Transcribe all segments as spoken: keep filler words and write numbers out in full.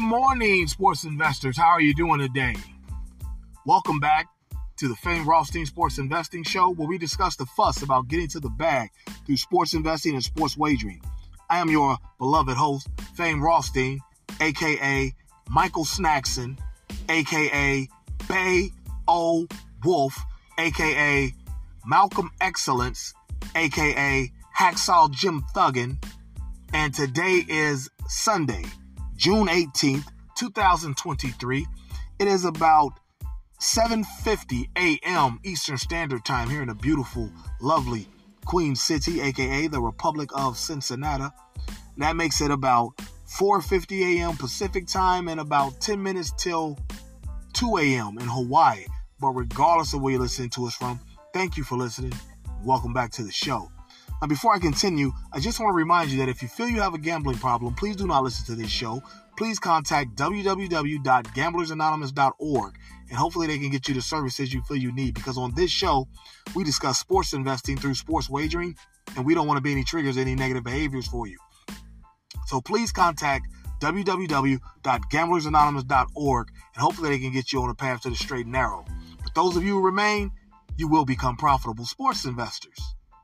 morning, sports investors. How are you doing today? Welcome back to the Fame Rothstein Sports Investing Show, where we discuss the fuss about getting to the bag through sports investing and sports wagering. I am your beloved host, Fame Rothstein, a k a. Michael Snackson, a k a. Bay O. Wolf, a k a. Malcolm Excellence, a k a. Hacksaw Jim Thuggin, and today is Sunday, June eighteenth, twenty twenty-three. It is about seven fifty a.m. Eastern Standard Time here in the beautiful, lovely Queen City, a k a the Republic of Cincinnati. And that makes it about four fifty a.m. Pacific Time and about ten minutes till two a.m. in Hawaii. But regardless of where you're listening to us from, thank you for listening. Welcome back to the show. Now, before I continue, I just want to remind you that if you feel you have a gambling problem, please do not listen to this show. Please contact w w w dot gamblers anonymous dot org, and hopefully they can get you the services you feel you need, because on this show, we discuss sports investing through sports wagering, and we don't want to be any triggers, any negative behaviors for you. So please contact w w w dot gamblers anonymous dot org, and hopefully they can get you on the path to the straight and narrow. But those of you who remain, you will become profitable sports investors.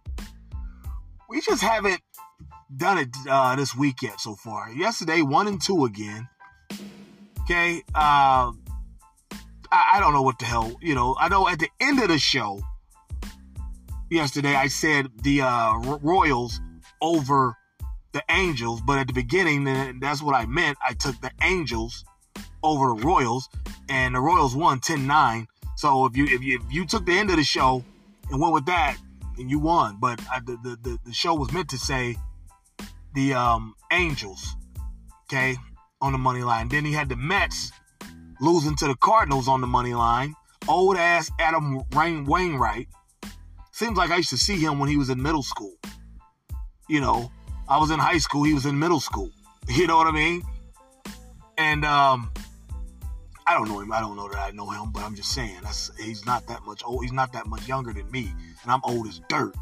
We just haven't done it uh, this week yet so far. Yesterday, one and two again. Okay. Uh, I, I don't know what the hell, you know, I know at the end of the show yesterday, I said the uh, Royals over the Angels, but at the beginning, that's what I meant. I took the Angels over the Royals, and the Royals won ten nine. So if you, if you, if you took the end of the show and went with that, and you won. But I, the, the the show was meant to say the um, Angels, okay, on the money line. Then he had the Mets losing to the Cardinals on the money line. Old ass Adam Wainwright. Seems like I used to see him when he was in middle school. You know, I was in high school, he was in middle school. You know what I mean? And um, I don't know him. I don't know that I know him, but I'm just saying that's he's not that much old. He's not that much younger than me, and I'm old as dirt.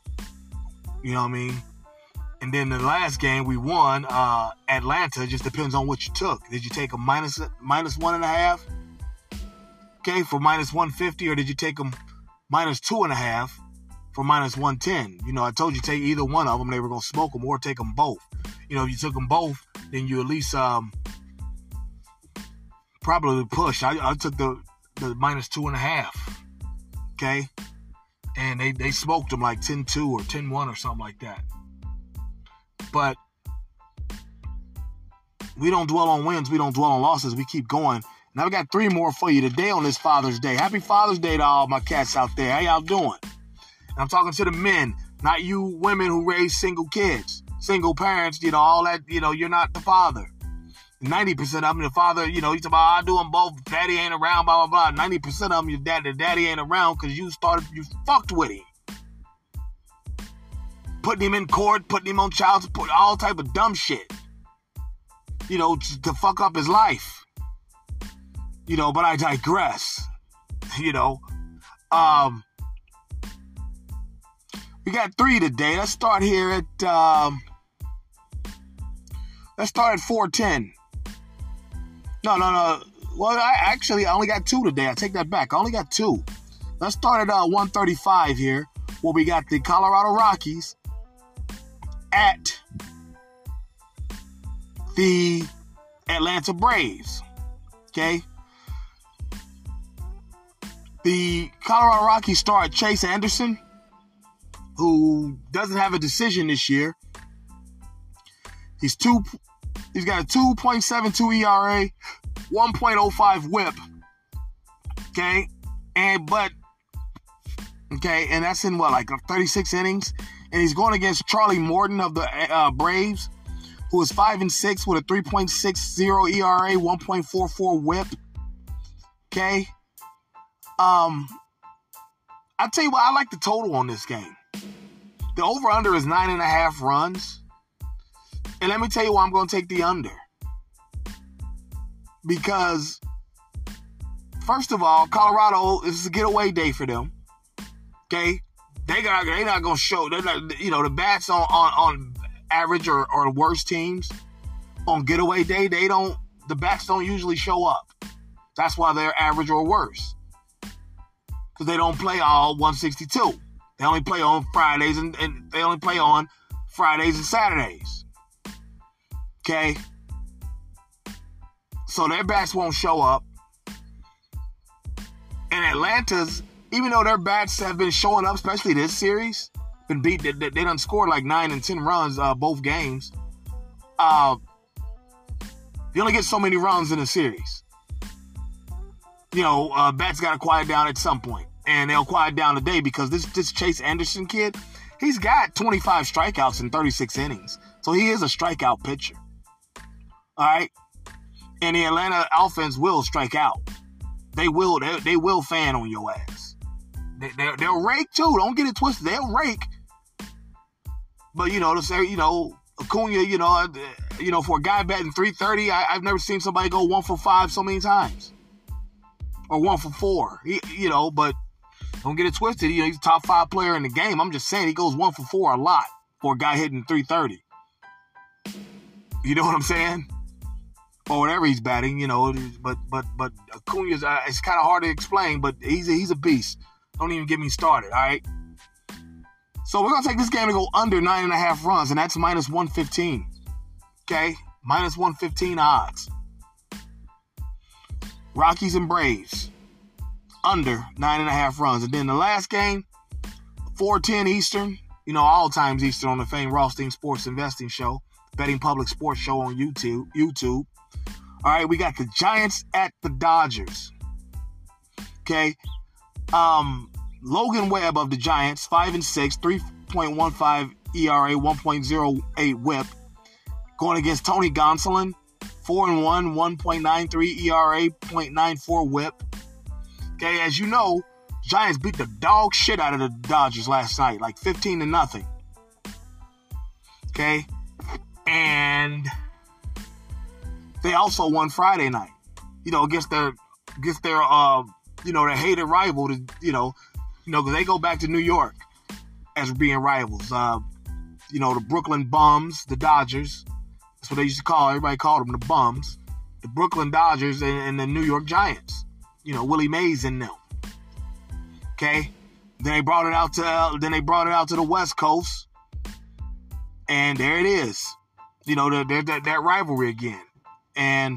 You know what I mean? And then the last game we won, uh, Atlanta. Just depends on what you took. Did you take a minus minus one and a half? Okay, for minus one fifty, or did you take them minus two and a half for minus one ten? You know, I told you take either one of them. They were gonna smoke them, or take them both. You know, if you took them both, then you at least um. probably push. I, I took the, the minus two and a half. Okay? And they, they smoked them like ten two or ten one or something like that. But we don't dwell on wins. We don't dwell on losses. We keep going. Now we got three more for you today on this Father's Day. Happy Father's Day to all my cats out there. How y'all doing? And I'm talking to the men, not you women who raise single kids, single parents, you know, all that, you know, you're not the father. ninety percent of them, the father, you know, he's about, I do them both, daddy ain't around, blah, blah, blah. ninety percent of them, your dad, the daddy ain't around because you started, you fucked with him. Putting him in court, putting him on child support, all type of dumb shit. You know, to, to fuck up his life. You know, but I digress. You know. Um, we got three today. Let's start here at, um, let's start at four ten. No, no, no. Well, I actually I only got two today. I take that back. I only got two. Let's start at uh, one thirty-five here, where we got the Colorado Rockies at the Atlanta Braves. Okay? The Colorado Rockies start Chase Anderson, who doesn't have a decision this year. He's two... He's got a two point seven two E R A, one point oh five whip. Okay? And, but, okay, and that's in what, like thirty-six innings? And he's going against Charlie Morton of the uh, Braves, who is five and six with a three point six oh E R A, one point four four whip. Okay? Um, I'll tell you what, I like the total on this game. The over-under is nine and a half runs. And let me tell you why I'm going to take the under. Because, first of all, Colorado, this is a getaway day for them. Okay? They got, they're not going to show, they're not, you know, the bats on, on, on average or, or worse teams on getaway day, they don't, the backs don't usually show up. That's why they're average or worse. Because they don't play all one sixty-two. They only play on Fridays and, and they only play on Fridays and Saturdays. Okay? So their backs won't show up. And Atlanta's, even though their backs have been showing up, especially this series, been beat. They, they done scored like nine and ten runs uh, both games. Uh, you only get so many runs in a series. You know, uh, bats got to quiet down at some point, and they'll quiet down today because this this Chase Anderson kid, he's got twenty-five strikeouts in thirty-six innings, so he is a strikeout pitcher. All right, and the Atlanta offense will strike out. They will. They, they will fan on your ass. They, they, they'll rake too. Don't get it twisted. They'll rake. But you know, to say, you know, Acuna, you know, uh, you know, for a guy batting three thirty, I, I've never seen somebody go one for five so many times, or one for four. He, you know, but don't get it twisted. You know, he's a top five player in the game. I'm just saying he goes one for four a lot for a guy hitting three thirty. You know what I'm saying? Or whatever he's batting, you know, but but but Acuna's uh, it's kind of hard to explain, but he's a, he's a beast. Don't even get me started, all right? So we're gonna take this game to go under nine and a half runs, and that's minus one fifteen. Okay, minus one fifteen odds. Rockies and Braves under nine and a half runs, and then the last game, four ten Eastern. You know, all times Eastern on the Fame Rothstein Sports Investing Show, Betting Public Sports Show on YouTube. YouTube. All right, we got the Giants at the Dodgers. Okay. Um, Logan Webb of the Giants, five and six, three point one five E R A, one point oh eight whip. Going against Tony Gonsolin, four and one, one point nine three E R A, zero point nine four whip. Okay, as you know, Giants beat the dog shit out of the Dodgers last night, like fifteen to nothing. Okay. And they also won Friday night, you know, against their, against their, uh, you know, their hated rival. To, you know, you know, because they go back to New York as being rivals. Uh, you know, the Brooklyn Bums, the Dodgers. That's what they used to call. Everybody called them the Bums. The Brooklyn Dodgers and, and the New York Giants. You know, Willie Mays in them. Okay, then they brought it out to, uh, then they brought it out to the West Coast, and there it is. You know, there's that, that rivalry again. And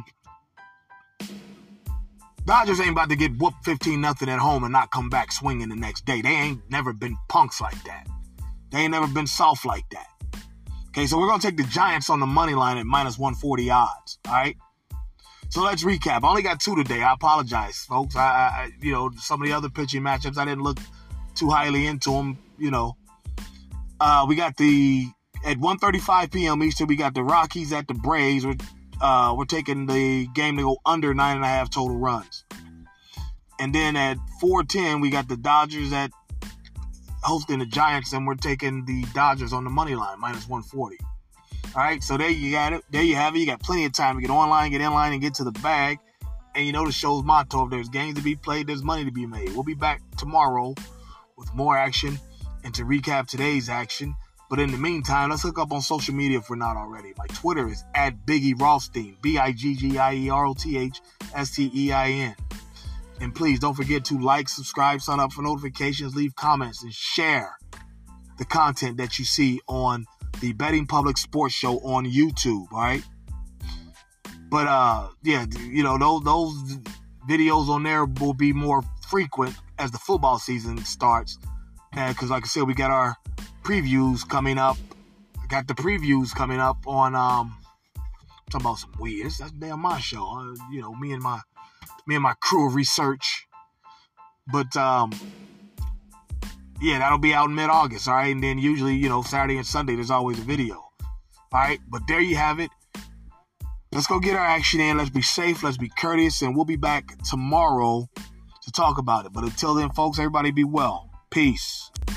Dodgers ain't about to get whooped fifteen nothing at home and not come back swinging the next day. They ain't never been punks like that. They ain't never been soft like that. Okay, so we're going to take the Giants on the money line at minus one forty odds. All right? So let's recap. I only got two today. I apologize, folks. I, I you know, some of the other pitching matchups, I didn't look too highly into them, you know. Uh, we got the, at one thirty-five p.m. Eastern, we got the Rockies at the Braves. We're, uh, we're taking the game to go under nine and a half total runs. And then at four ten, we got the Dodgers at hosting the Giants, and we're taking the Dodgers on the money line, minus one forty. All right, so there you got it. There you have it. You got plenty of time to get online, get in line, and get to the bag. And you know the show's motto, if there's games to be played, there's money to be made. We'll be back tomorrow with more action and to recap today's action. But in the meantime, let's hook up on social media if we're not already. My Twitter is at Biggie Rothstein, B I G G I E R O T H S T E I N. And please don't forget to like, subscribe, sign up for notifications, leave comments, and share the content that you see on the Betting Public Sports Show on YouTube, all right? But, uh, yeah, you know, those, those videos on there will be more frequent as the football season starts. Because, like I said, we got our previews coming up. I got the previews coming up on, um, I'm talking about some weird. That's damn my show. Uh, you know, me and my, me and my crew of research. But, um, yeah, that'll be out in mid-August, all right? And then usually, you know, Saturday and Sunday, there's always a video, all right? But there you have it. Let's go get our action in. Let's be safe. Let's be courteous. And we'll be back tomorrow to talk about it. But until then, folks, everybody be well. Peace.